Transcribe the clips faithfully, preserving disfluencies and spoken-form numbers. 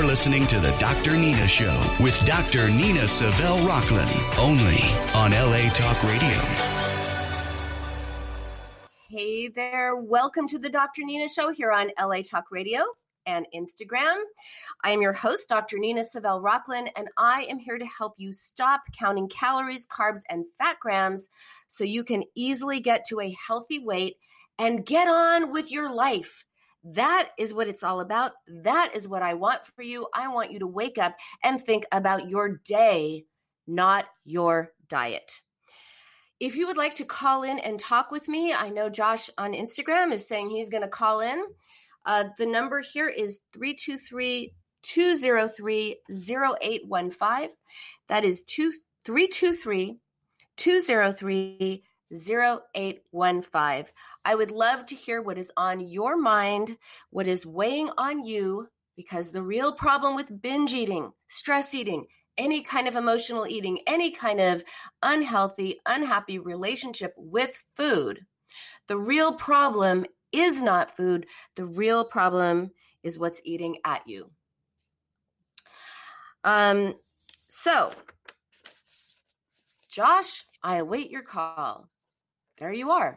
listening to the Doctor Nina Show with Doctor Nina Savelle Rocklin, only on L A Talk Radio. Hey there. Welcome to the Doctor Nina Show here on L A Talk Radio and Instagram. I am your host, Doctor Nina Savelle Rocklin, and I am here to help you stop counting calories, carbs, and fat grams so you can easily get to a healthy weight and get on with your life. That is what it's all about. That is what I want for you. I want you to wake up and think about your day, not your diet. If you would like to call in and talk with me, I know Josh on Instagram is saying he's going to call in. Uh, the number here is three two three, two zero three, zero eight one five. That is three two three, two zero three, zero eight one five. I would love to hear what is on your mind, what is weighing on you, because the real problem with binge eating, stress eating, any kind of emotional eating, any kind of unhealthy, unhappy relationship with food, the real problem is not food. The real problem is what's eating at you. Um, so, Josh, I await your call. There you are.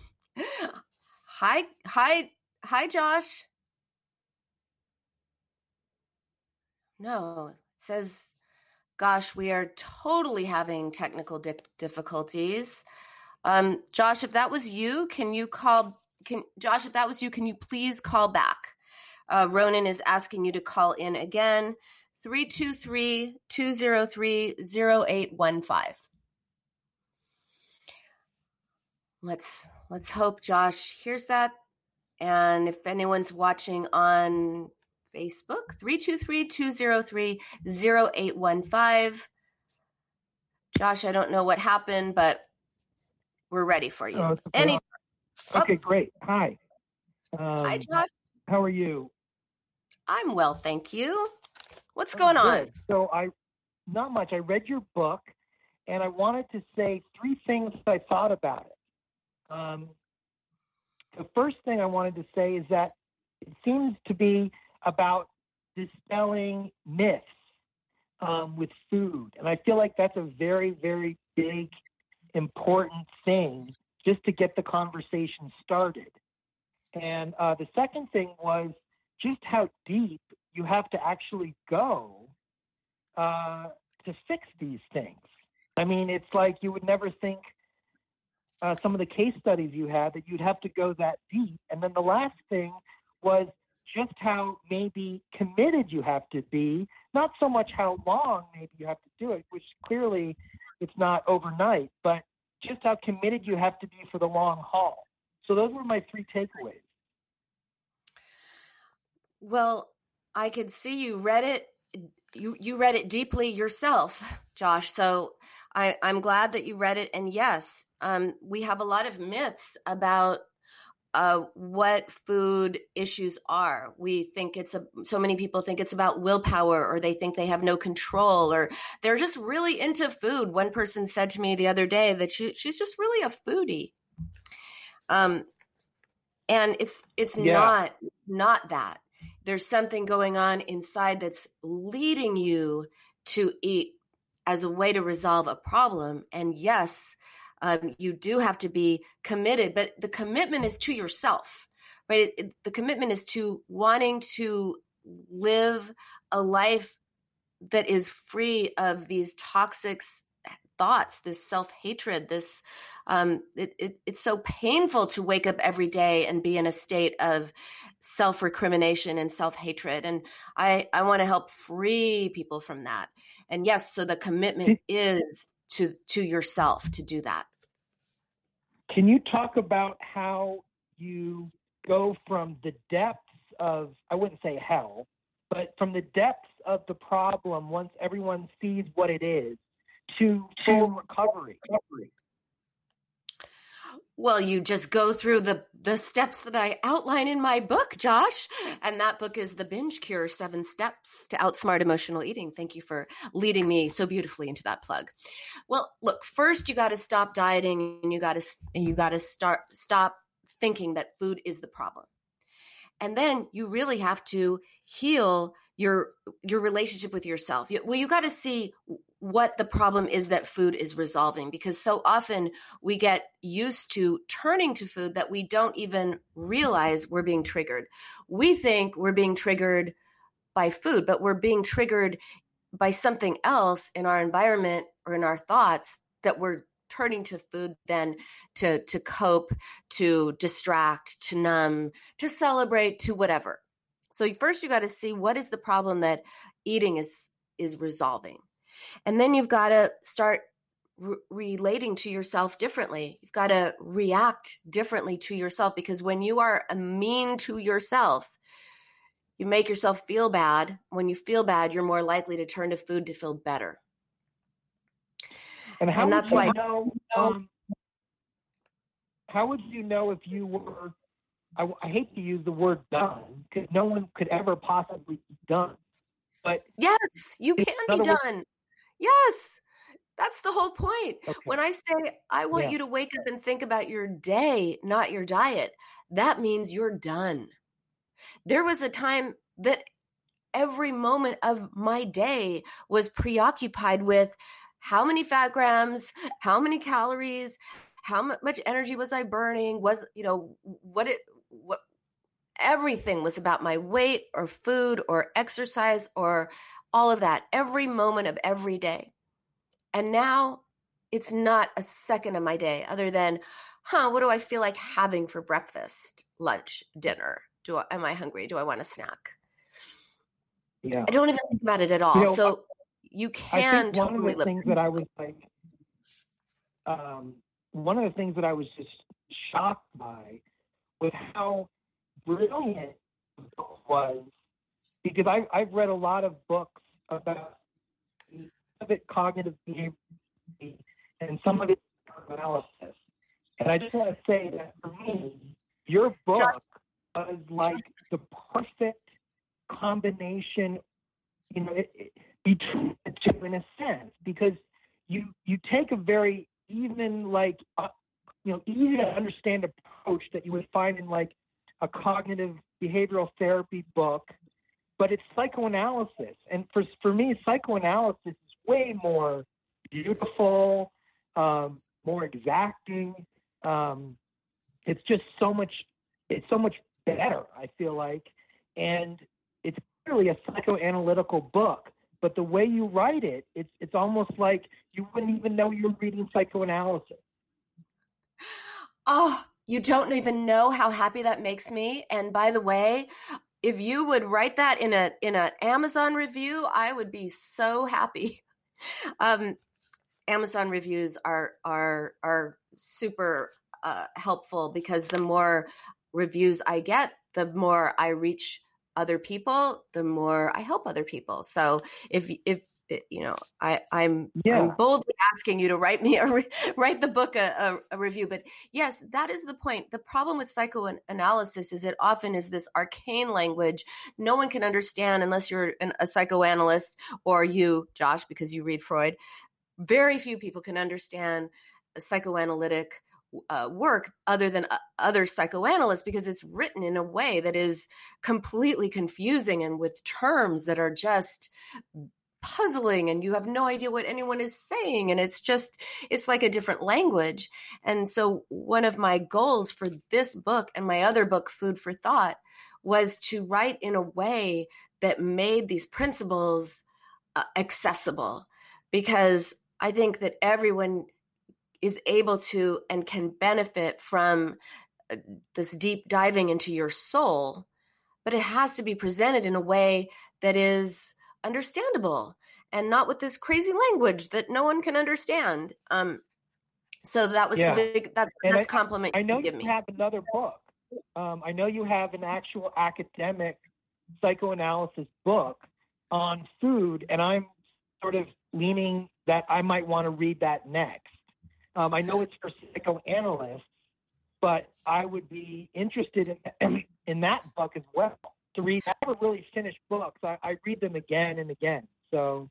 Hi, hi, hi, Josh. No, it says, gosh, we are totally having technical di- difficulties. Um, Josh, if that was you, can you call, can Josh, if that was you, can you please call back? Uh, Ronan is asking you to call in again, three two three, two zero three, zero eight one five. Let's let's hope Josh hears that. And if anyone's watching on Facebook, three two three, two zero three, zero eight one five. Josh, I don't know what happened, but we're ready for you. Oh, Any okay, great. Hi. Um, Hi, Josh. How are you? I'm well, thank you. What's Oh, going on? good. So I, not much. I read your book, and I wanted to say three things I thought about it. Um, the first thing I wanted to say is that it seems to be about dispelling myths um, with food. And I feel like that's a very, very big, important thing just to get the conversation started. And uh, the second thing was just how deep you have to actually go uh, to fix these things. I mean, it's like you would never think Uh, some of the case studies you had that you'd have to go that deep. And then the last thing was just how maybe committed you have to be, not so much how long maybe you have to do it, which clearly it's not overnight, but just how committed you have to be for the long haul. So those were my three takeaways. Well, I could see you read it. You, you read it deeply yourself, Josh. So I, I'm glad that you read it. And yes, um, we have a lot of myths about uh, what food issues are. We think it's a, so many people think it's about willpower, or they think they have no control, or they're just really into food. One person said to me the other day that she, she's just really a foodie. Um, and it's, it's Yeah. not, not that. There's something going on inside that's leading you to eat as a way to resolve a problem. And yes, um, you do have to be committed, but the commitment is to yourself, right? It, it, the commitment is to wanting to live a life that is free of these toxic thoughts, this self-hatred, this, um, it, it, it's so painful to wake up every day and be in a state of self-recrimination and self-hatred. And I, I want to help free people from that. And yes, so the commitment is to, to yourself to do that. Can you talk about how you go from the depths of, I wouldn't say hell, but from the depths of the problem, once everyone sees what it is, to full recovery? Well, you just go through the, the steps that I outline in my book, Josh. And that book is The Binge Cure, Seven Steps to Outsmart Emotional Eating. Thank you for leading me so beautifully into that plug. Well, look, first you got to stop dieting, and you got to, you got to start, stop thinking that food is the problem. And then you really have to heal your your relationship with yourself. You, well, you got to see what the problem is that food is resolving, because so often we get used to turning to food that we don't even realize we're being triggered. We think we're being triggered by food, but we're being triggered by something else in our environment or in our thoughts that we're turning to food then to to cope, to distract, to numb, to celebrate, to whatever. So first you got to see what is the problem that eating is is resolving. And then you've got to start re- relating to yourself differently. You've got to react differently to yourself, because when you are mean to yourself, you make yourself feel bad. When you feel bad, you're more likely to turn to food to feel better. And how and would that's you why know, um, how would you know if you were, I, I hate to use the word done, because no one could ever possibly be done. But yes, you can be done. Words, yes, that's the whole point. okay. When I say I want yeah. you to wake up and think about your day, not your diet, that means you're done. There was a time that every moment of my day was preoccupied with how many fat grams, how many calories, how much energy was I burning, was, you know, what it, what, everything was about my weight or food or exercise or all of that, every moment of every day. And now it's not a second of my day other than, huh, what do I feel like having for breakfast, lunch, dinner? Do I, am I hungry? Do I want a snack? Yeah. I don't even think about it at all. You know, so you can I think one totally of the live. things that I was like, um, one of the things that I was just shocked by was how brilliant the book was, because I, I've read a lot of books about some of it cognitive behavior and some of it analysis. And I just want to say that for me, your book Just- was like the perfect combination, you know, it, it, between the two in a sense, because you you take a very even, like, uh, you know, easy to understand approach that you would find in like a cognitive behavioral therapy book, but it's psychoanalysis. And for for me, psychoanalysis is way more beautiful, um, more exacting. Um, it's just so much, it's so much better, I feel like. And it's clearly a psychoanalytical book, but the way you write it, it's it's almost like you wouldn't even know you're reading psychoanalysis. Oh, you don't even know how happy that makes me. And by the way, if you would write that in a in an Amazon review, I would be so happy. Um, Amazon reviews are are are super uh, helpful, because the more reviews I get, the more I reach other people, the more I help other people. So if if you know, I I'm, Yeah. I'm boldly asking you to write me a re- write the book a, a, a review. But yes, that is the point. The problem with psychoanalysis is it often is this arcane language no one can understand unless you're an, a psychoanalyst, or you, Josh, because you read Freud. Very few people can understand a psychoanalytic uh, work other than uh, other psychoanalysts, because it's written in a way that is completely confusing and with terms that are just puzzling, and you have no idea what anyone is saying. And it's just, it's like a different language. And so one of my goals for this book and my other book, Food for Thought, was to write in a way that made these principles uh, accessible, because I think that everyone is able to and can benefit from uh, this deep diving into your soul, but it has to be presented in a way that is understandable and not with this crazy language that no one can understand. Um, so that was Yeah. the big, that's the And best I- compliment I you know can give you me. have another book. Um, I know you have an actual academic psychoanalysis book on food, and I'm sort of leaning that I might want to read that next. Um, I know it's for psychoanalysts, but I would be interested in in that book as well to read. I never really finish books. I, I read them again and again. So,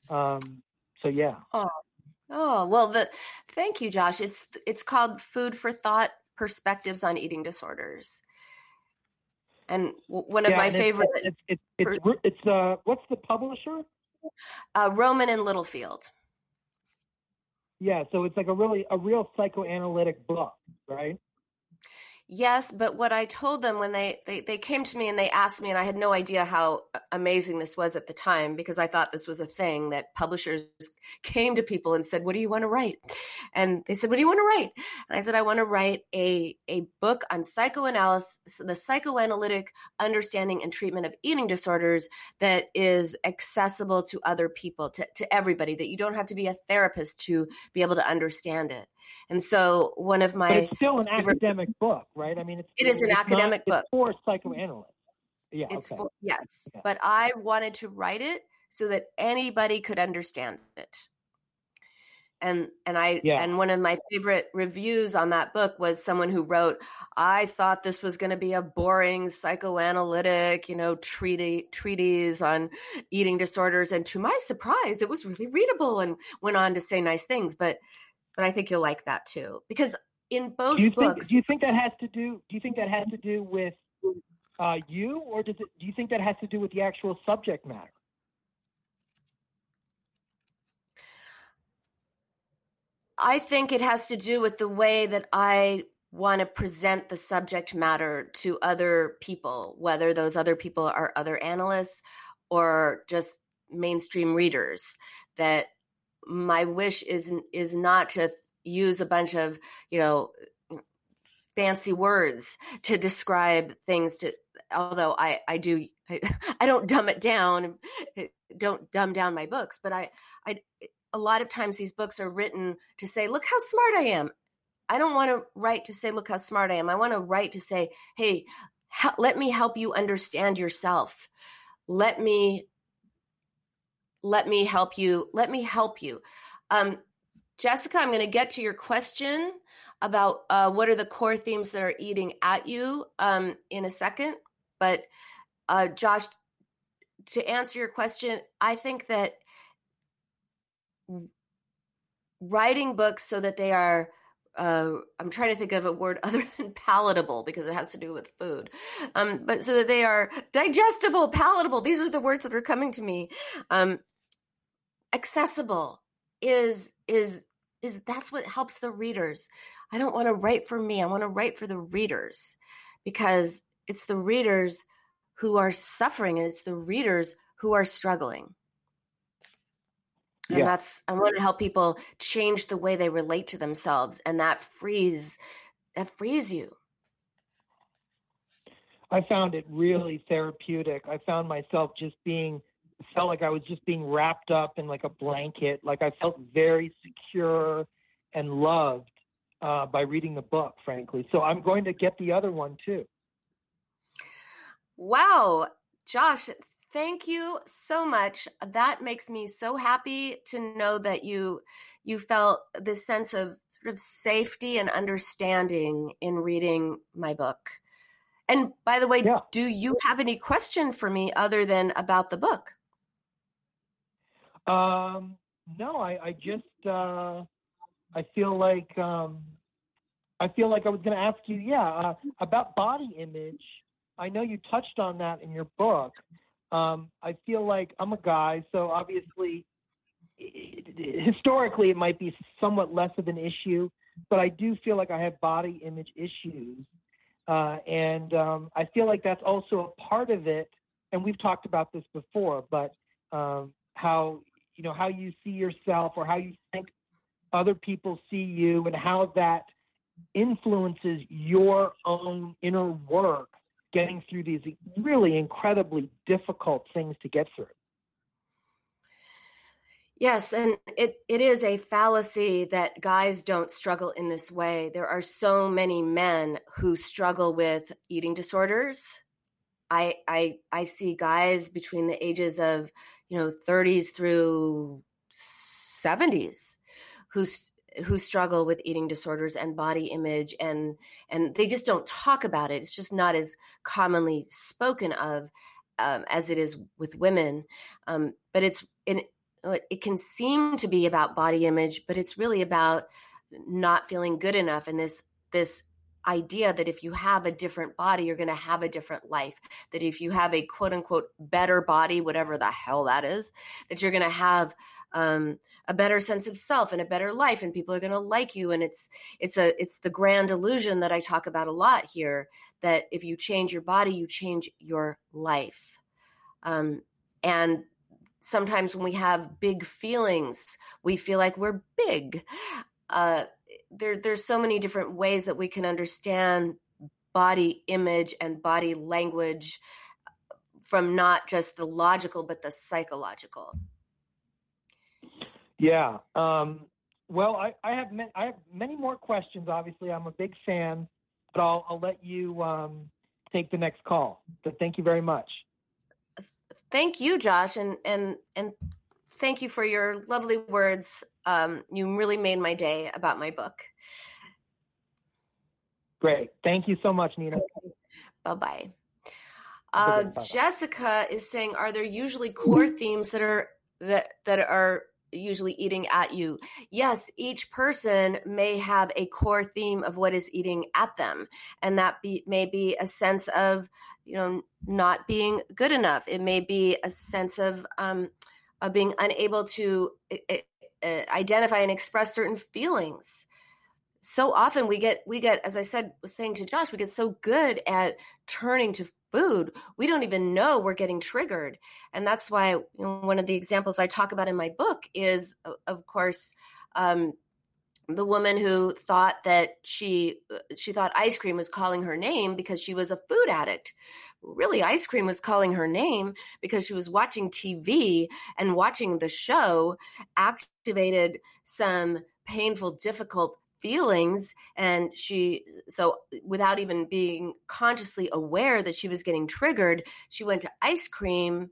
um, so yeah. Oh, oh, well, the thank you, Josh. It's it's called Food for Thought: Perspectives on Eating Disorders. And w- one of Yeah, my and it's- favorite, It's it's it's, it's, it's uh what's the publisher? uh, Roman and Littlefield. Yeah, so it's like a really a real psychoanalytic book, right? Yes, but what I told them when they, they, they came to me and they asked me, and I had no idea how amazing this was at the time, because I thought this was a thing that publishers came to people and said, what do you want to write? And they said, what do you want to write? And I said, I want to write a, a book on psychoanalysis, the psychoanalytic understanding and treatment of eating disorders that is accessible to other people, to, to everybody, that you don't have to be a therapist to be able to understand it. And so one of my... But it's still an academic book, right? I mean, it's, it is an it's academic not, book. It's for psychoanalysts. Yeah, It's okay. for, yes, Yeah. but I wanted to write it so that anybody could understand it. And and I Yeah. and one of my favorite reviews on that book was someone who wrote, I thought this was going to be a boring psychoanalytic, you know, treaty, treatise on eating disorders. And to my surprise, it was really readable, and went on to say nice things. But but I think you'll like that too, because in both Do you books, think? Do you think that has to do? Do you think that has to do with uh, you, or does it? Do you think that has to do with the actual subject matter? I think it has to do with the way that I want to present the subject matter to other people, whether those other people are other analysts or just mainstream readers. That my wish is is not to use a bunch of, you know, fancy words to describe things, to although I I do I, I don't dumb it down, don't dumb down my books, but I I a lot of times these books are written to say, look how smart I am. I don't want to write to say, look how smart I am. I want to write to say, hey, ha- let me help you understand yourself. Let me, let me help you. Let me help you. Um, Jessica, I'm going to get to your question about uh, what are the core themes that are eating at you um, in a second. But uh, Josh, to answer your question, I think that writing books so that they are, uh, I'm trying to think of a word other than palatable, because it has to do with food, um, but so that they are digestible, palatable. These are the words that are coming to me. Um, accessible is, is, is that's what helps the readers. I don't want to write for me. I want to write for the readers, because it's the readers who are suffering, and it's the readers who are struggling. And Yeah. that's, I want to help people change the way they relate to themselves. And that frees, that frees you. I found it really therapeutic. I found myself just being, felt like I was just being wrapped up in like a blanket. Like I felt very secure and loved uh, by reading the book, frankly. So I'm going to get the other one too. Wow. Josh, thank you so much. That makes me so happy to know that you you felt this sense of sort of safety and understanding in reading my book. And by the way, Yeah. do you have any question for me other than about the book? Um, no, I, I just uh, I feel like um, I feel like I was going to ask you, yeah, uh, about body image. I know you touched on that in your book. Um, I feel like I'm a guy, so obviously, it, it, historically, it might be somewhat less of an issue, but I do feel like I have body image issues. Uh, and um, I feel like that's also a part of it. And we've talked about this before, but um, how, you know, how you see yourself or how you think other people see you, and how that influences your own inner work, getting through these really incredibly difficult things to get through. Yes, and it, it is a fallacy that guys don't struggle in this way. There are so many men who struggle with eating disorders. I I I see guys between the ages of, you know, thirties through seventies who who struggle with eating disorders and body image, and and they just don't talk about it. It's just not as commonly spoken of um, as it is with women. Um, but it's in it can seem to be about body image, but it's really about not feeling good enough, and this this idea that if you have a different body, you're going to have a different life, that if you have a quote unquote better body, whatever the hell that is, that you're going to have um, a better sense of self and a better life, and people are going to like you. And it's, it's a, it's the grand illusion that I talk about a lot here, that if you change your body, you change your life. Um, and sometimes when we have big feelings, we feel like we're big. Uh, there, there's so many different ways that we can understand body image and body language from not just the logical, but the psychological. Yeah. Um, well, I, I have ma- I have many more questions. Obviously, I'm a big fan, but I'll, I'll let you um, take the next call. But thank you very much. Thank you, Josh, and and and thank you for your lovely words. Um, you really made my day about my book. Great. Thank you so much, Nina. Bye-bye. Uh, Bye-bye. Jessica is saying, are there usually core themes that are that that are usually eating at you? Yes, each person may have a core theme of what is eating at them, and that be, may be a sense of, you know, not being good enough. It may be a sense of um, of being unable to uh, uh, identify and express certain feelings. So often we get, we get, as I said, was saying to Josh, we get so good at turning to food, we don't even know we're getting triggered. And that's why, you know, one of the examples I talk about in my book is, of course, um, the woman who thought that she, she thought ice cream was calling her name because she was a food addict. Really, ice cream was calling her name because she was watching T V, and watching the show activated some painful, difficult feelings. And she, so without even being consciously aware that she was getting triggered, she went to ice cream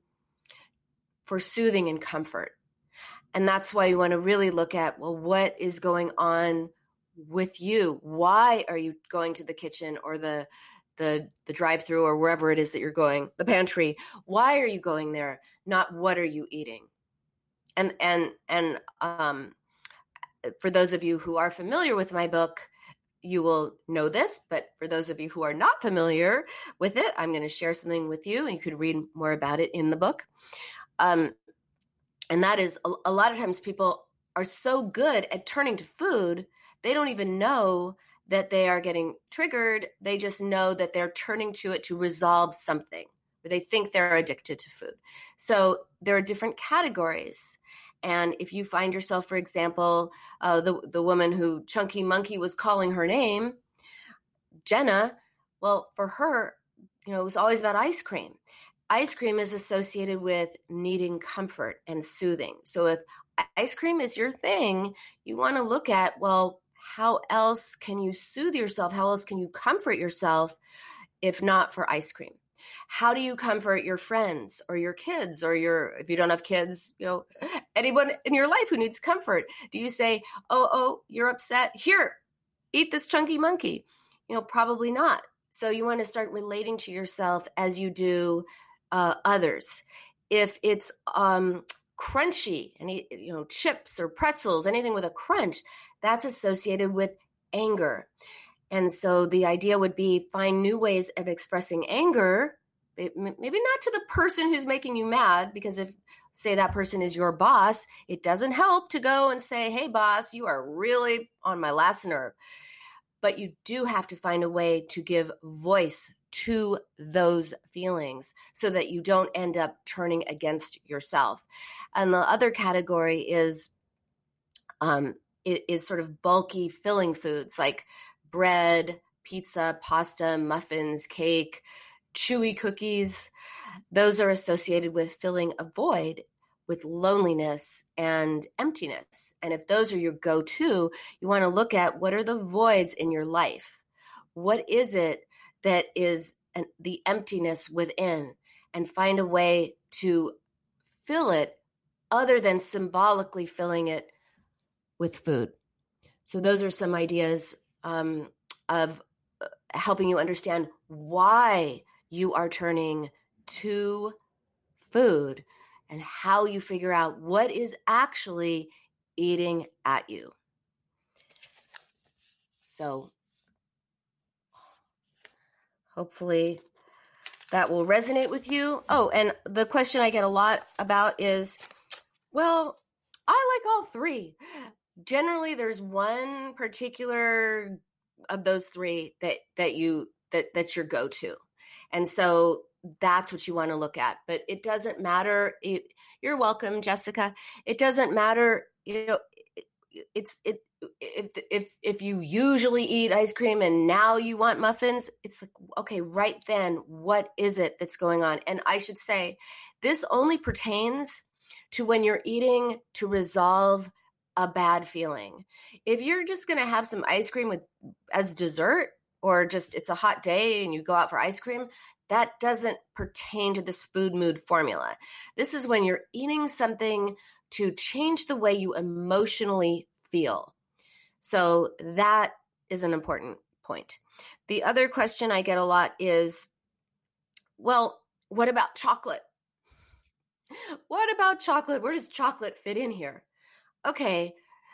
for soothing and comfort. And that's why you want to really look at, well, what is going on with you? Why are you going to the kitchen or the the the drive-through or wherever it is that you're going, the pantry? Why are you going there? Not what are you eating? And and and um for those of you who are familiar with my book, you will know this, but for those of you who are not familiar with it, I'm going to share something with you, and you could read more about it in the book. Um, and that is, a, a lot of times people are so good at turning to food, they don't even know that they are getting triggered. They just know that they're turning to it to resolve something, or they think they're addicted to food. So there are different categories. And if you find yourself, for example, uh, the, the woman who Chunky Monkey was calling her name, Jenna, well, for her, you know, it was always about ice cream. Ice cream is associated with needing comfort and soothing. So if ice cream is your thing, you want to look at, well, how else can you soothe yourself? How else can you comfort yourself if not for ice cream? How do you comfort your friends or your kids, or your, if you don't have kids, you know, anyone in your life who needs comfort? Do you say, oh, oh, you're upset? Here, eat this Chunky Monkey. You know, probably not. So you want to start relating to yourself as you do uh, others. If it's um, crunchy, any, you know, chips or pretzels, anything with a crunch, that's associated with anger. And so the idea would be find new ways of expressing anger, maybe not to the person who's making you mad, because if, say, that person is your boss, it doesn't help to go and say, hey, boss, you are really on my last nerve. But you do have to find a way to give voice to those feelings so that you don't end up turning against yourself. And the other category is, um, is sort of bulky filling foods like bread, pizza, pasta, muffins, cake, chewy cookies. Those are associated with filling a void, with loneliness and emptiness. And if those are your go-to, you want to look at what are the voids in your life? What is it that is an, the emptiness within, and find a way to fill it other than symbolically filling it with food. So those are some ideas um, of helping you understand why you are turning to food and how you figure out what is actually eating at you. So hopefully that will resonate with you. Oh, and the question I get a lot about is, well, I like all three. Generally, there's one particular of those three that, that you, that, that's your go-to. And so that's what you want to look at, but it doesn't matter. It, you're welcome, Jessica. It doesn't matter. You know, it, it's, it, if, if, if you usually eat ice cream and now you want muffins, it's like, okay, right then, what is it that's going on? And I should say, this only pertains to when you're eating to resolve a bad feeling. If you're just going to have some ice cream with as dessert, or just it's a hot day and you go out for ice cream, that doesn't pertain to this food mood formula. This is when you're eating something to change the way you emotionally feel. So that is an important point. The other question I get a lot is, well, what about chocolate? What about chocolate? Where does chocolate fit in here? Okay.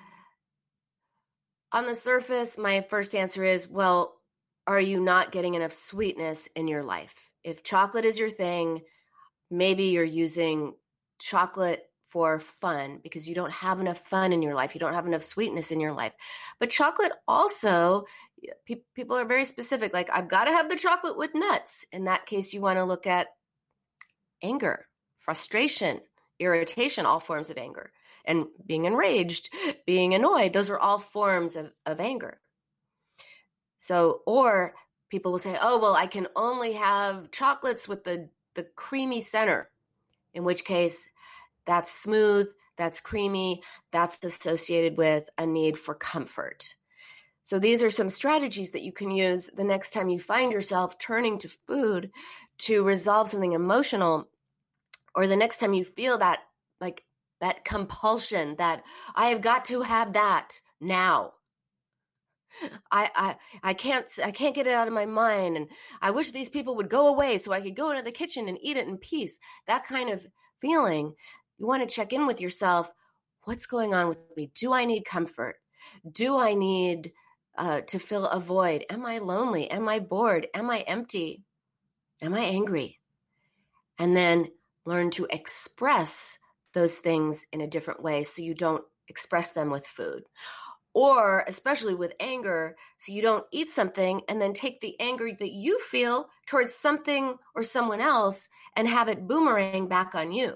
On the surface, my first answer is, well, are you not getting enough sweetness in your life? If chocolate is your thing, maybe you're using chocolate for fun because you don't have enough fun in your life. You don't have enough sweetness in your life. But chocolate also, pe- people are very specific. Like, I've got to have the chocolate with nuts. In that case, you want to look at anger, frustration, irritation, all forms of anger. And being enraged, being annoyed, those are all forms of, of anger. So, or people will say, oh, well, I can only have chocolates with the, the creamy center, in which case that's smooth, that's creamy, that's associated with a need for comfort. So these are some strategies that you can use the next time you find yourself turning to food to resolve something emotional, or the next time you feel that, like, that compulsion that I have got to have that now. I, I I can't I can't get it out of my mind, and I wish these people would go away so I could go into the kitchen and eat it in peace. That kind of feeling, you want to check in with yourself. What's going on with me? Do I need comfort? Do I need uh, to fill a void? Am I lonely? Am I bored? Am I empty? Am I angry? And then learn to express those things in a different way so you don't express them with food. Or especially with anger, so you don't eat something and then take the anger that you feel towards something or someone else and have it boomerang back on you.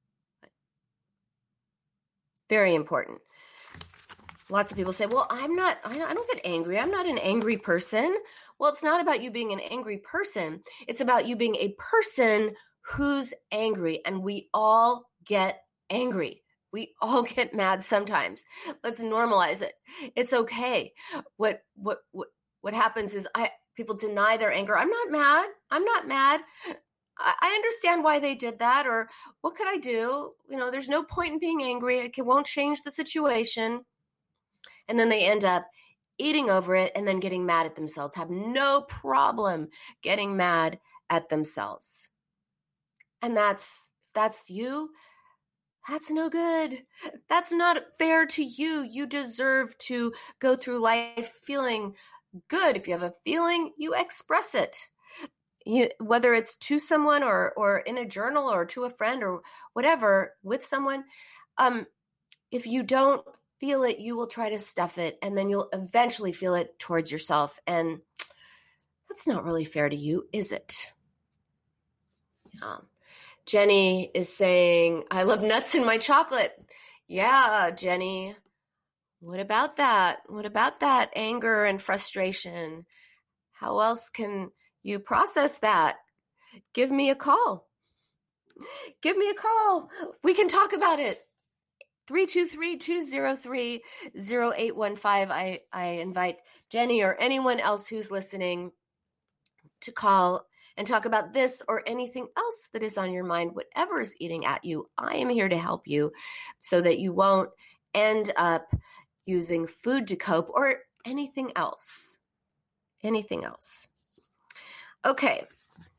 Very important. Lots of people say, well, I'm not, I don't get angry. I'm not an angry person. Well, it's not about you being an angry person. It's about you being a person who's angry, and we all get angry. We all get mad sometimes. Let's normalize it. It's okay. What what what what happens is I people deny their anger. I'm not mad. I'm not mad. I, I understand why they did that, or what could I do? You know, there's no point in being angry. It won't change the situation. And then they end up eating over it and then getting mad at themselves. Have no problem getting mad at themselves. And that's that's you. That's no good. That's not fair to you. You deserve to go through life feeling good. If you have a feeling, you express it. You, whether it's to someone or or in a journal or to a friend or whatever, with someone. Um, if you don't feel it, you will try to stuff it, and then you'll eventually feel it towards yourself. And that's not really fair to you, is it? Yeah. Jenny is saying, I love nuts in my chocolate. Yeah, Jenny. What about that? What about that anger and frustration? How else can you process that? Give me a call. Give me a call. We can talk about it. three two three, two zero three, zero eight one five. I, I invite Jenny or anyone else who's listening to call and talk about this or anything else that is on your mind, whatever is eating at you. I am here to help you so that you won't end up using food to cope or anything else. Anything else. Okay.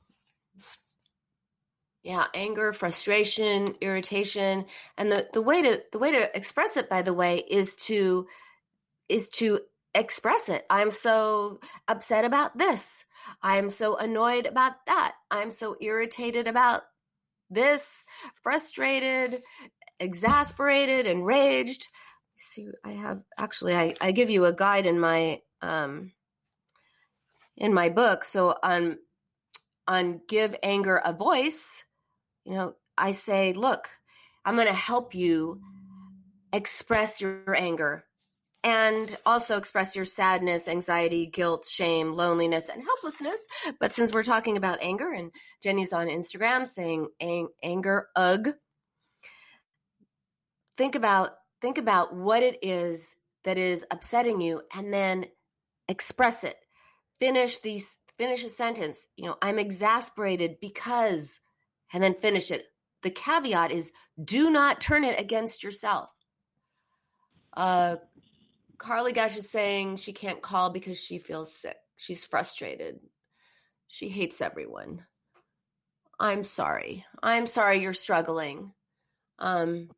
Yeah, anger, frustration, irritation. And the, the way to the way to express it, by the way, is to is to express it. I'm so upset about this. I'm so annoyed about that. I'm so irritated about this, frustrated, exasperated, enraged. See, I have actually, I, I give you a guide in my, um, in my book. So on, on Give Anger a Voice, you know, I say, look, I'm going to help you express your anger and also express your sadness, anxiety, guilt, shame, loneliness, and helplessness. But since we're talking about anger, and Jenny's on Instagram saying ang- anger, ugh, think about think about what it is that is upsetting you, and then express it. Finish these. Finish a sentence. You know, I'm exasperated because, and then finish it. The caveat is, do not turn it against yourself. Uh, Carly Gash is saying she can't call because she feels sick. She's frustrated. She hates everyone. I'm sorry. I'm sorry you're struggling. Um,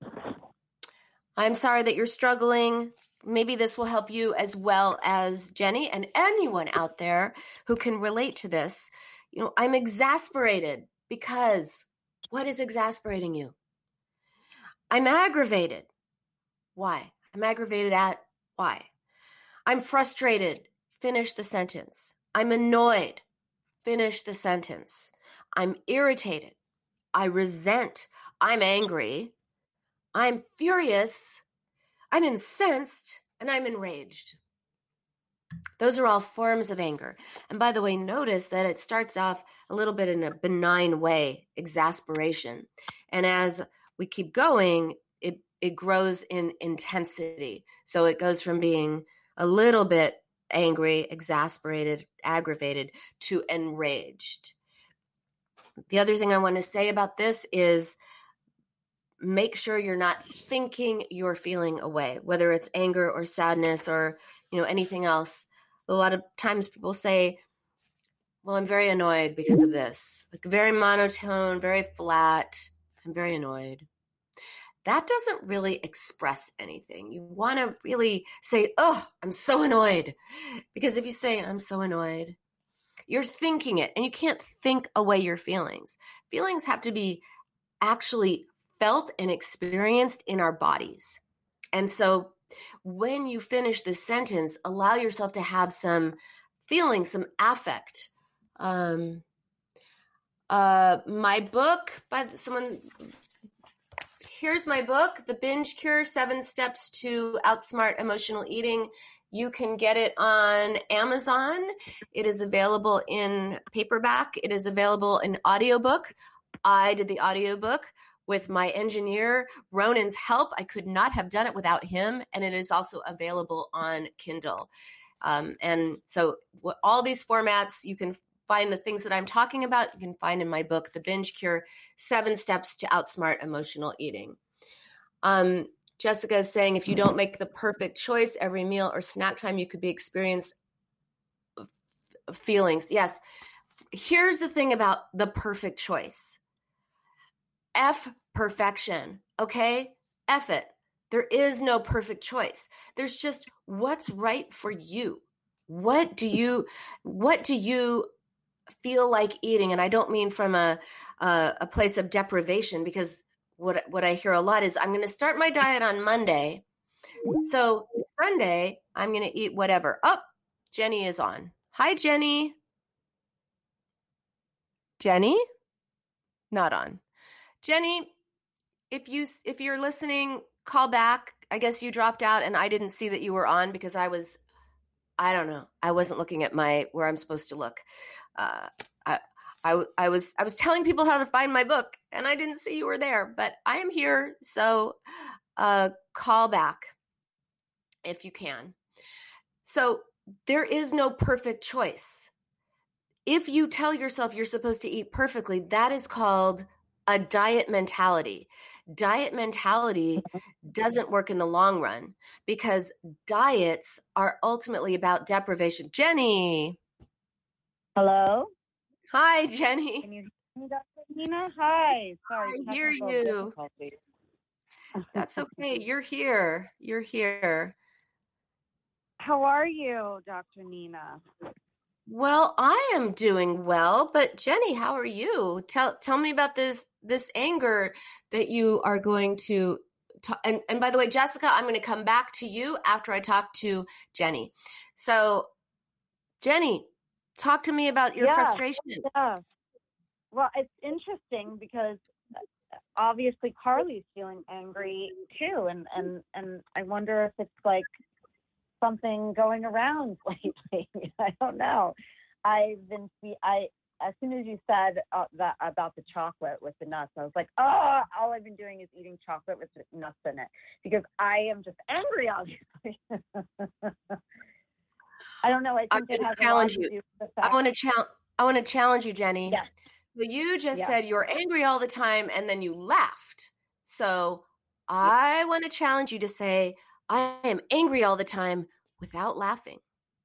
I'm sorry that you're struggling. Maybe this will help you as well as Jenny and anyone out there who can relate to this. You know, I'm exasperated because what is exasperating you? I'm aggravated. Why? I'm aggravated at why? I'm frustrated. Finish the sentence. I'm annoyed. Finish the sentence. I'm irritated. I resent. I'm angry. I'm furious. I'm incensed, and I'm enraged. Those are all forms of anger. And by the way, notice that it starts off a little bit in a benign way, exasperation. And as we keep going, it, it grows in intensity. So it goes from being a little bit angry, exasperated, aggravated, to enraged. The other thing I want to say about this is make sure you're not thinking you're feeling away, whether it's anger or sadness or, you know, anything else. A lot of times people say, well, I'm very annoyed because of this. Like very monotone, very flat. I'm very annoyed. That doesn't really express anything. You want to really say, oh, I'm so annoyed. Because if you say, I'm so annoyed, you're thinking it, and you can't think away your feelings. Feelings have to be actually felt and experienced in our bodies. And so when you finish this sentence, allow yourself to have some feeling, some affect. Um, uh, my book by someone, here's my book, The Binge Cure, Seven Steps to Outsmart Emotional Eating. You can get it on Amazon. It is available in paperback. It is available in audiobook. I did the audiobook with my engineer, Ronan's help. I could not have done it without him. And it is also available on Kindle. Um, and so what, all these formats, you can find the things that I'm talking about. You can find in my book, The Binge Cure, Seven Steps to Outsmart Emotional Eating. Um, Jessica is saying, if you don't make the perfect choice every meal or snack time, you could be experiencing f- feelings. Yes. Here's the thing about the perfect choice. F perfection, okay? F it. There is no perfect choice. There's just what's right for you. What do you, what do you feel like eating? And I don't mean from a, a, a place of deprivation, because what, what I hear a lot is, I'm going to start my diet on Monday. So Sunday, I'm going to eat whatever. Oh, Jenny is on. Hi, Jenny. Jenny? Not on. Jenny, if you if you're listening, call back. I guess you dropped out and I didn't see that you were on because I was, I don't know, I wasn't looking at my where I'm supposed to look. Uh, I, I I was I was telling people how to find my book and I didn't see you were there, but I am here. So uh, call back if you can. So there is no perfect choice. If you tell yourself you're supposed to eat perfectly, that is called a diet mentality. Diet mentality doesn't work in the long run because diets are ultimately about deprivation. Jenny. Hello. Hi, Jenny. Can you hear me, Doctor Nina? Hi. Sorry. I hear you. That's okay. You're here. You're here. How are you, Doctor Nina? Well, I am doing well, but Jenny, how are you? Tell tell me about this this anger that you are going to ta- and and by the way, Jessica, I'm going to come back to you after I talk to Jenny. So, Jenny, talk to me about your Yeah, frustration. yeah. Well, it's interesting because obviously Carly's feeling angry too, and and and I wonder if it's like something going around lately. I don't know. I've been I as soon as you said uh, that about the chocolate with the nuts, I was like, oh, all I've been doing is eating chocolate with the nuts in it because I am just angry, obviously. I don't know. I I'm think it going has to a lot challenge to you. do with the I fact. want to challenge. I want to challenge you, Jenny. Yes. So you just Yeah. said you're angry all the time, and then you laughed. So I want to challenge you to say, "I am angry all the time" without laughing.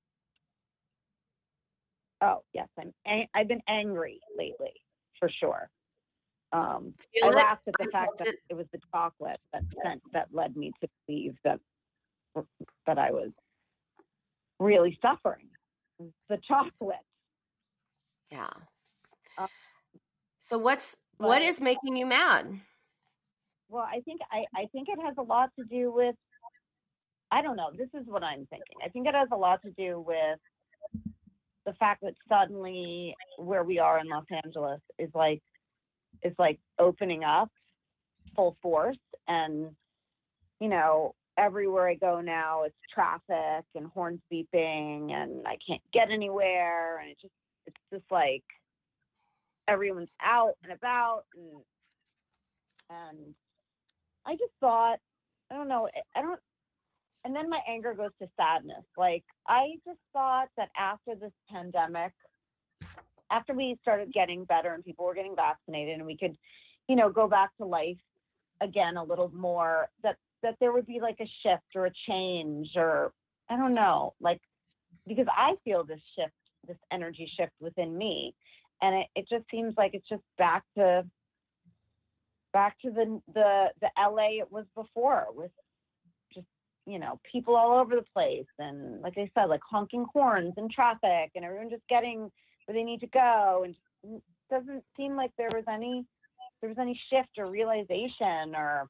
Oh yes, I'm. Ang- I've been angry lately, for sure. Um, Feel I it? laughed at the I fact felt that it. it was the chocolate that sent, that led me to believe that that I was really suffering. The chocolate. Yeah. Uh, So what's but, what is making you mad? Well, I think I, I think it has a lot to do with. I don't know. This is what I'm thinking. I think it has a lot to do with the fact that suddenly where we are in Los Angeles is like is like opening up full force, and you know, everywhere I go now it's traffic and horns beeping and I can't get anywhere, and it's just it's just like everyone's out and about, and and I just thought, I don't know, I don't and then my anger goes to sadness. Like, I just thought that after this pandemic, after we started getting better and people were getting vaccinated and we could, you know, go back to life again a little more, that, that there would be like a shift or a change, or I don't know, like, because I feel this shift, this energy shift within me. And it, it just seems like it's just back to, back to the, the, the L A it was before, with just, you know, people all over the place. And like I said, like honking horns and traffic and everyone just getting where they need to go. And it doesn't seem like there was any, there was any shift or realization or.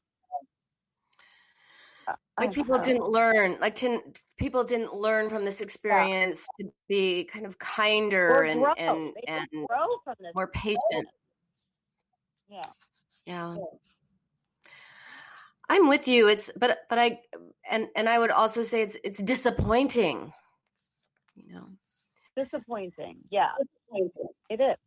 Uh, Like people didn't learn, like to, people didn't learn from this experience yeah. to be kind of kinder and, grow. and, they and grow from this more patient. Yeah. Yeah. I'm with you. It's, but, but I, and, and I would also say it's, it's disappointing, you know. Disappointing. Yeah, it is.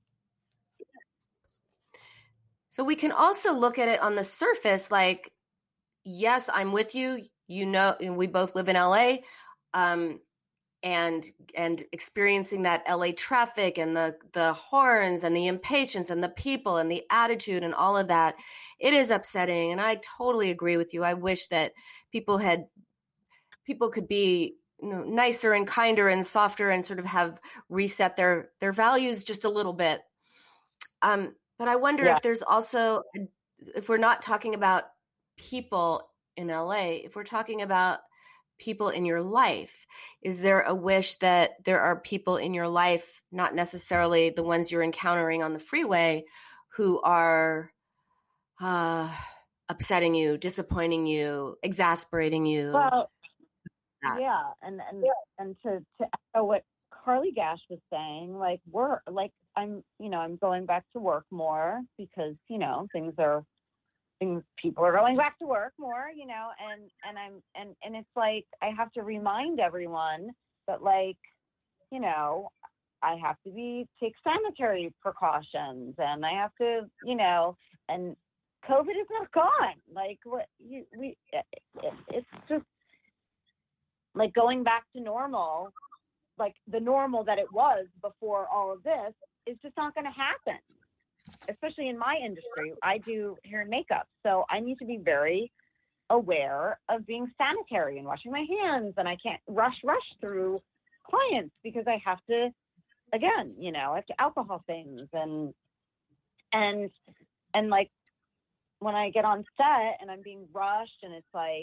So we can also look at it on the surface, like, yes, I'm with you. You know, we both live in L A, um, and, and experiencing that L A traffic and the, the horns and the impatience and the people and the attitude and all of that. It is upsetting. And I totally agree with you. I wish that people had, people could be, you know, nicer and kinder and softer and sort of have reset their, their values just a little bit. Um, but I wonder yeah. if there's also, if we're not talking about people in L A, if we're talking about people in your life, is there a wish that there are people in your life, not necessarily the ones you're encountering on the freeway, who are uh, upsetting you, disappointing you, exasperating you? Well, that. yeah, and and yeah. and to to echo what Carly Gash was saying, like we're like I'm, you know, I'm going back to work more because you know things are. Things, people are going back to work more, you know, and, and I'm, and, and it's like, I have to remind everyone that like, you know, I have to be, take sanitary precautions and I have to, you know, and COVID is not gone. Like what you, we, it, it, it's just like going back to normal, like the normal that it was before all of this is just not going to happen. Especially in my industry, I do hair and makeup. So I need to be very aware of being sanitary and washing my hands. And I can't rush, rush through clients because I have to, again, you know, I have to alcohol things. And, and, and like when I get on set and I'm being rushed and it's like,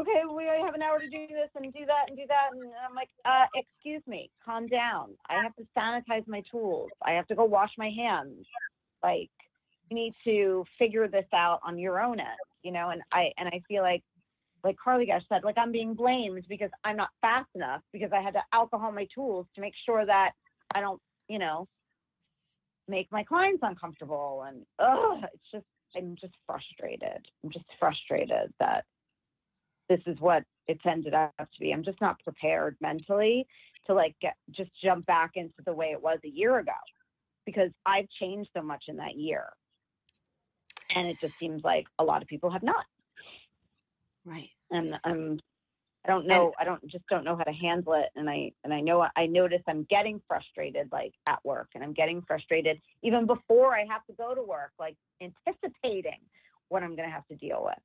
okay, we only have an hour to do this and do that and do that. And I'm like, uh, excuse me, calm down. I have to sanitize my tools. I have to go wash my hands. Like, you need to figure this out on your own end, you know? And I, and I feel like, like Carly Gash said, like I'm being blamed because I'm not fast enough because I had to alcohol my tools to make sure that I don't, you know, make my clients uncomfortable. And ugh, it's just, I'm just frustrated. I'm just frustrated that this is what it's ended up to be. I'm just not prepared mentally to like get, just jump back into the way it was a year ago because I've changed so much in that year. And it just seems like a lot of people have not. Right. And um, I don't know, I don't just don't know how to handle it. And I, and I know, I notice I'm getting frustrated, like at work, and I'm getting frustrated even before I have to go to work, like anticipating what I'm going to have to deal with.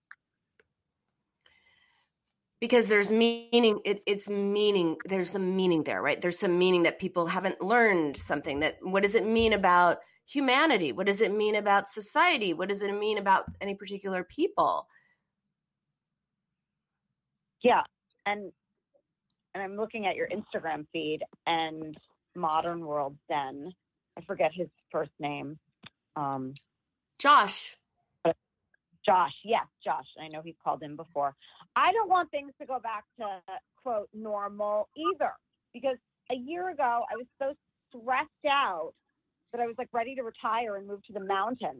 Because there's meaning, it, it's meaning, there's some meaning there, right? There's some meaning that people haven't learned something that, what does it mean about humanity? What does it mean about society? What does it mean about any particular people? Yeah. And, and I'm looking at your Instagram feed and Modern World Zen. I forget his first name. Um, Josh. Josh. Yes, Josh. I know he's called in before. I don't want things to go back to, quote, normal either, because a year ago, I was so stressed out that I was like ready to retire and move to the mountains.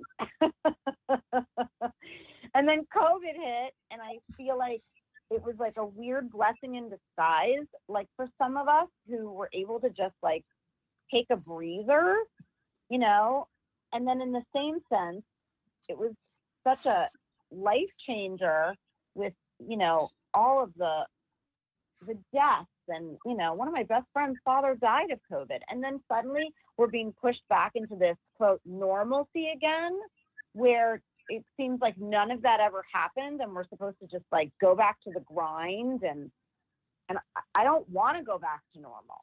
And then COVID hit, and I feel like it was like a weird blessing in disguise, like for some of us who were able to just like take a breather, you know, and then in the same sense, it was such a life changer with, you know, all of the, the deaths. And, you know, one of my best friend's father died of COVID. And then suddenly we're being pushed back into this, quote, normalcy again, where it seems like none of that ever happened. And we're supposed to just like go back to the grind. And, and I don't want to go back to normal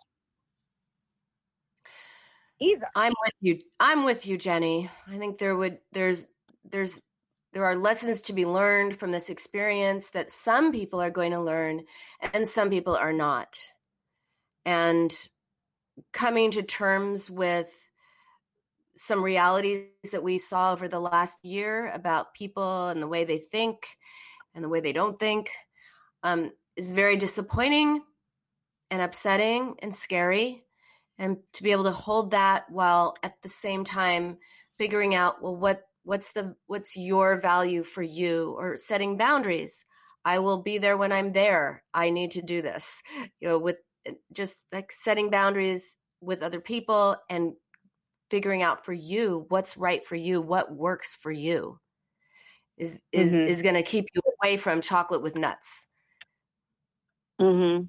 either. I'm with you. I'm with you, Jenny. I think there would, there's, there's, there are lessons to be learned from this experience that some people are going to learn and some people are not. And coming to terms with some realities that we saw over the last year about people and the way they think and the way they don't think um, is very disappointing and upsetting and scary. And to be able to hold that while at the same time figuring out, well, what What's the what's your value for you, or setting boundaries? I will be there when I'm there. I need to do this, you know, with just like setting boundaries with other people and figuring out for you what's right for you, what works for you is is mm-hmm. is going to keep you away from chocolate with nuts. Mhm.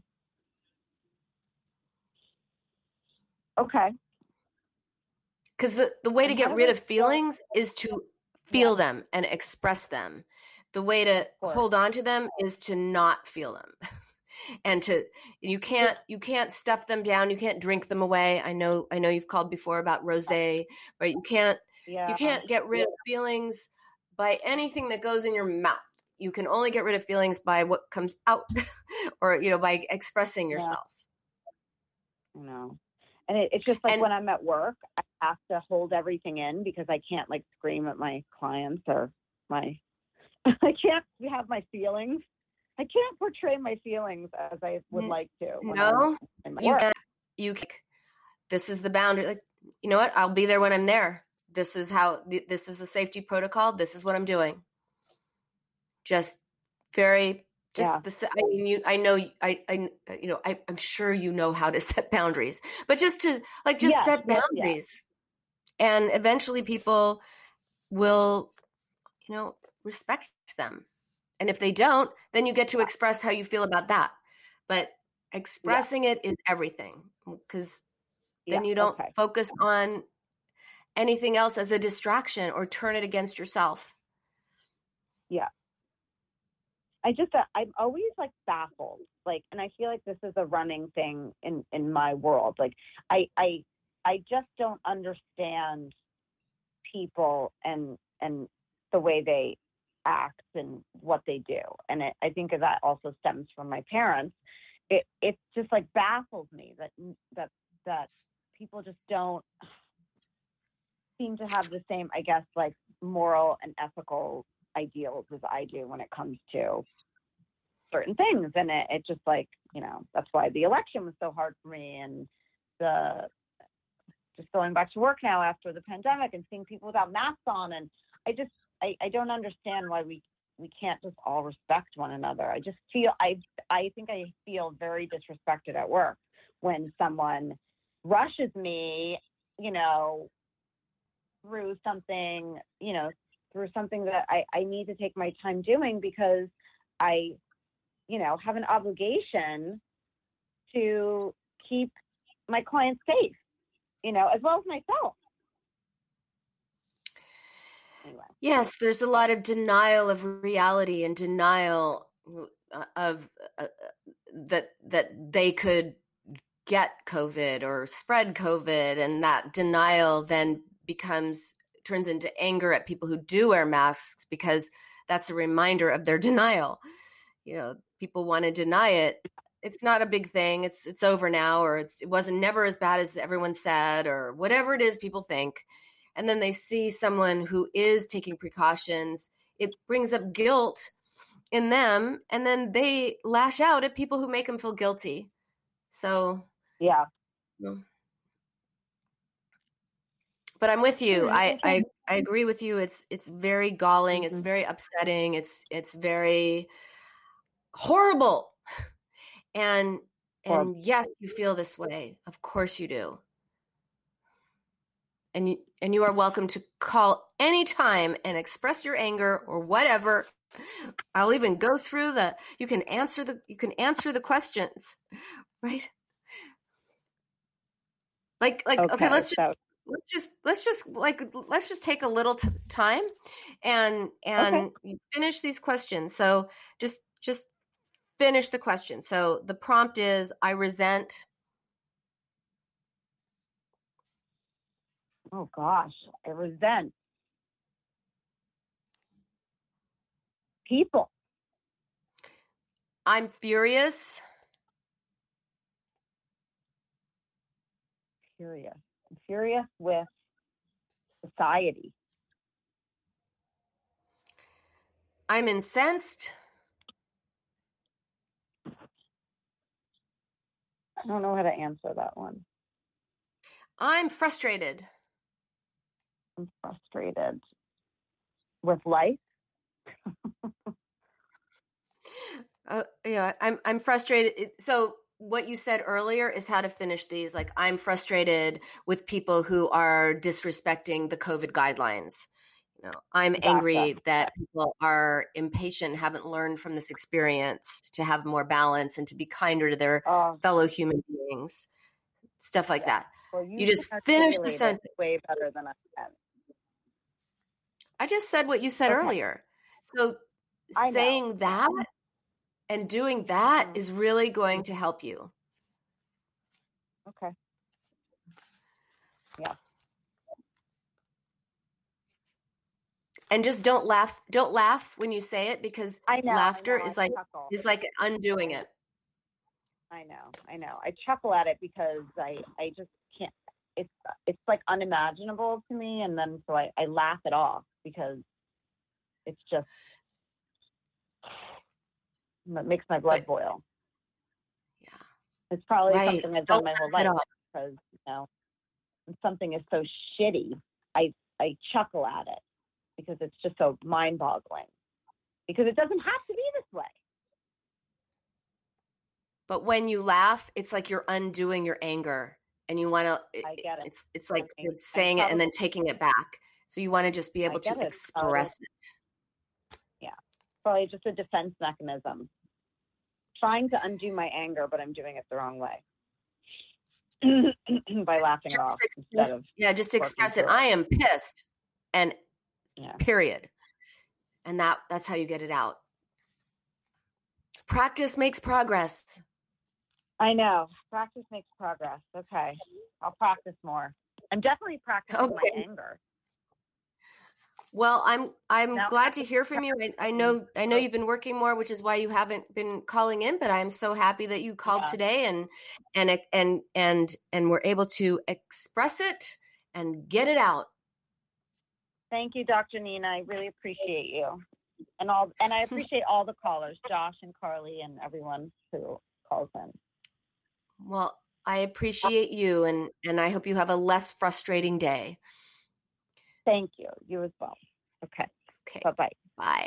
Okay. Because the, the way to get rid of feelings is to feel yeah. them and express them. The way to hold on to them is to not feel them. And to you can't you can't stuff them down, you can't drink them away. I know I know you've called before about rosé, but you can't yeah. you can't get rid yeah. of feelings by anything that goes in your mouth. You can only get rid of feelings by what comes out or you know by expressing yourself. Yeah. You know. And it, it's just like and, when I'm at work, I have to hold everything in because I can't like scream at my clients or my, I can't have my feelings. I can't portray my feelings as I would like to. No, you can't. You can. This is the boundary. Like, you know what? I'll be there when I'm there. This is how, this is the safety protocol. This is what I'm doing. Just very Just yeah. the, I mean, you, I know, I, I, you know, I, I'm sure you know how to set boundaries, but just to like, just yes, set boundaries yes. and eventually people will, you know, respect them. And if they don't, then you get to express how you feel about that. But expressing yeah. it is everything because then yeah, you don't okay. focus on anything else as a distraction or turn it against yourself. Yeah. I just, uh, I'm always like baffled, like, and I feel like this is a running thing in, in my world. Like I, I, I just don't understand people and, and the way they acts and what they do. And it, I think that also stems from my parents. It it just like baffles me that that that people just don't seem to have the same, I guess, like moral and ethical ideals as I do when it comes to certain things. And it, it just like, you know, that's why the election was so hard for me, and the just going back to work now after the pandemic and seeing people without masks on. And I just, I, I don't understand why we, we can't just all respect one another. I just feel, I, I think I feel very disrespected at work when someone rushes me, you know, through something, you know, through something that I, I need to take my time doing because I, you know, have an obligation to keep my clients safe, you know, as well as myself. Anyway. Yes, there's a lot of denial of reality and denial of uh, that that they could get COVID or spread COVID, and that denial then becomes turns into anger at people who do wear masks because that's a reminder of their denial. You know, people want to deny it. It's not a big thing. It's it's over now, or it's, it wasn't never as bad as everyone said, or whatever it is people think. And then they see someone who is taking precautions. It brings up guilt in them, and then they lash out at people who make them feel guilty. So, yeah. But I'm with you. I, I, I agree with you. It's it's very galling. Mm-hmm. It's very upsetting. It's it's very horrible. And and yes, you feel this way. Of course you do. And you, and you are welcome to call anytime and express your anger or whatever. I'll even go through the, you can answer the, you can answer the questions, right? Like, like, okay, okay let's just, so. let's just, let's just like, let's just take a little t- time and, and okay. finish these questions. So just, just finish the question. So the prompt is, I resent. Oh gosh, I resent people. I'm furious. Furious. I'm furious with society. I'm incensed. I don't know how to answer that one. I'm frustrated. I'm frustrated with life. uh, yeah, I'm I'm frustrated. So what you said earlier is how to finish these. Like, I'm frustrated with people who are disrespecting the COVID guidelines. You know, I'm gotcha. angry that people are impatient, haven't learned from this experience to have more balance and to be kinder to their uh, fellow human beings. Stuff like yeah. that. Well, you, you just finish the sentence. Way better than I can. I just said what you said okay. earlier. So I saying know. that and doing that mm-hmm. is really going to help you. Okay. Yeah. And just don't laugh. Don't laugh when you say it, because I know, laughter I know, is like chuckle. is like undoing it. I know, I know. I chuckle at it because I, I just can't. It's it's like unimaginable to me, and then so I, I laugh it off because it's just it makes my blood but, boil. Yeah, it's probably right. something I've done my whole life because you know when something is so shitty, I I chuckle at it because it's just so mind-boggling. Because it doesn't have to be this way. But when you laugh, it's like you're undoing your anger, and you want to. It, I get it. It's it's like okay. you're saying probably, it and then taking it back. So you want to just be able to it. express probably, it. Yeah, probably just a defense mechanism. Trying to undo my anger, but I'm doing it the wrong way by laughing just it off ex- instead of yeah. Just express it. I am pissed, and yeah. period. And that that's how you get it out. Practice makes progress. I know. Practice makes progress. Okay. I'll practice more. I'm definitely practicing okay. my anger. Well, I'm I'm Now- glad to hear from you. I, I know I know you've been working more, which is why you haven't been calling in. But I'm so happy that you called Yeah. today and and and and and were able to express it and get it out. Thank you, Doctor Nina. I really appreciate you, and all, and I appreciate all the callers, Josh and Carly, and everyone who calls in. Well, I appreciate you, and and I hope you have a less frustrating day. Thank you. You as well. Okay. Okay. Bye-bye. Bye.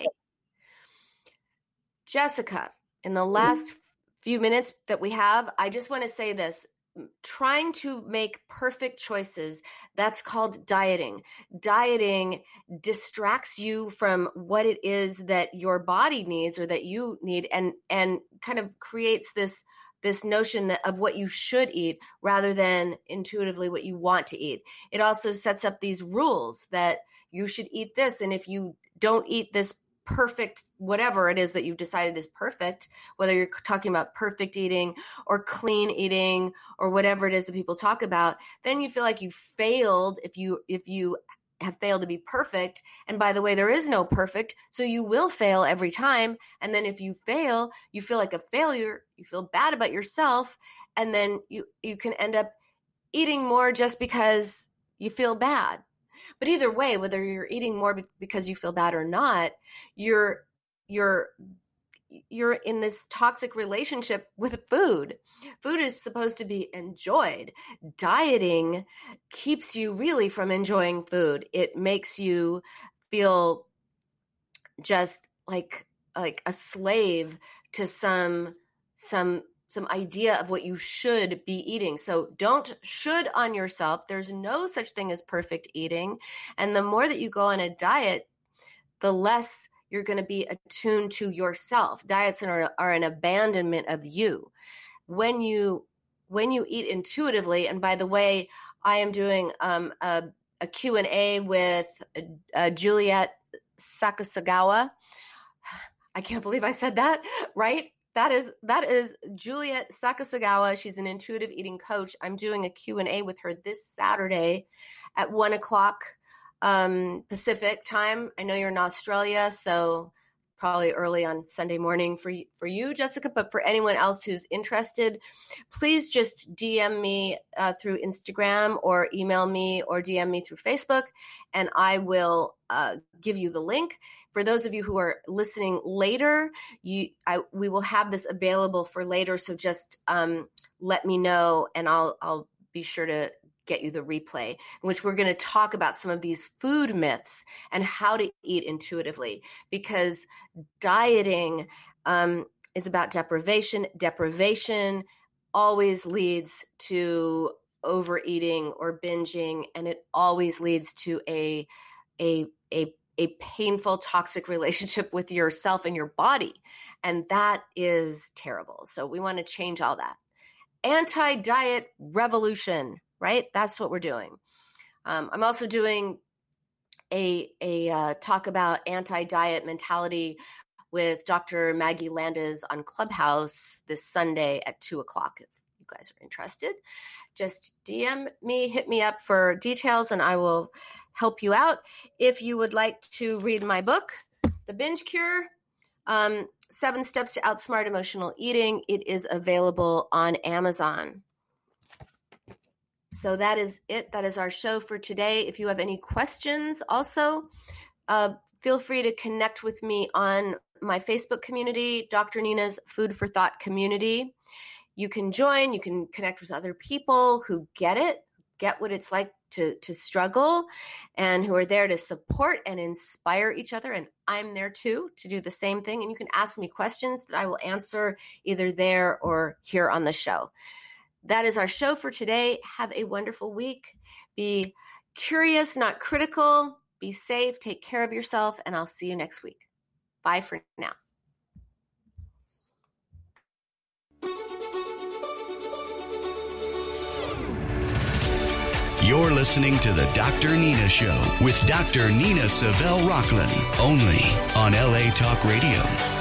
Jessica, in the last few minutes that we have, I just want to say this. Trying to make perfect choices, that's called dieting. Dieting distracts you from what it is that your body needs or that you need, and and kind of creates this this notion that of what you should eat rather than intuitively what you want to eat. It also sets up these rules that you should eat this, and if you don't eat this perfect, whatever it is that you've decided is perfect, whether you're talking about perfect eating or clean eating or whatever it is that people talk about, then you feel like you failed if you if you have failed to be perfect. And by the way, there is no perfect, so you will fail every time. And then if you fail, you feel like a failure, you feel bad about yourself, and then you you can end up eating more just because you feel bad. But either way, whether you're eating more because you feel bad or not, you're you're you're in this toxic relationship with food. Food is supposed to be enjoyed. Dieting keeps you really from enjoying food. It makes you feel just like like a slave to some some some idea of what you should be eating. So don't should on yourself. There's no such thing as perfect eating. And the more that you go on a diet, the less you're going to be attuned to yourself. Diets are, are an abandonment of you. When you when you eat intuitively, and by the way, I am doing um, a, a Q and A with uh, Juliet Sakasagawa. I can't believe I said that, right? That is that is Juliet Sakasagawa. She's an intuitive eating coach. I'm doing a Q and A with her this Saturday at one o'clock um, Pacific time. I know you're in Australia, so probably early on Sunday morning for you, for you, Jessica. But for anyone else who's interested, please just D M me uh, through Instagram or email me or D M me through Facebook, and I will uh, give you the link. For those of you who are listening later, you I, we will have this available for later. So just um, let me know, and I'll I'll be sure to get you the replay, in which we're going to talk about some of these food myths and how to eat intuitively, because dieting um, is about deprivation. Deprivation always leads to overeating or binging, and it always leads to a a a a painful, toxic relationship with yourself and your body, and that is terrible. So we want to change all that. Anti-diet revolution. Right? That's what we're doing. Um, I'm also doing a, a uh, talk about anti-diet mentality with Doctor Maggie Landis on Clubhouse this Sunday at two o'clock. If you guys are interested, just D M me, hit me up for details, and I will help you out. If you would like to read my book, The Binge Cure, um, Seven Steps to Outsmart Emotional Eating, it is available on Amazon. So that is it. That is our show for today. If you have any questions also, uh, feel free to connect with me on my Facebook community, Doctor Nina's Food for Thought community. You can join. You can connect with other people who get it, get what it's like to, to struggle, and who are there to support and inspire each other. And I'm there too to do the same thing. And you can ask me questions that I will answer either there or here on the show. That is our show for today. Have a wonderful week. Be curious, not critical. Be safe. Take care of yourself. And I'll see you next week. Bye for now. You're listening to the Doctor Nina Show with Doctor Nina Savelle Rocklin, only on L A Talk Radio.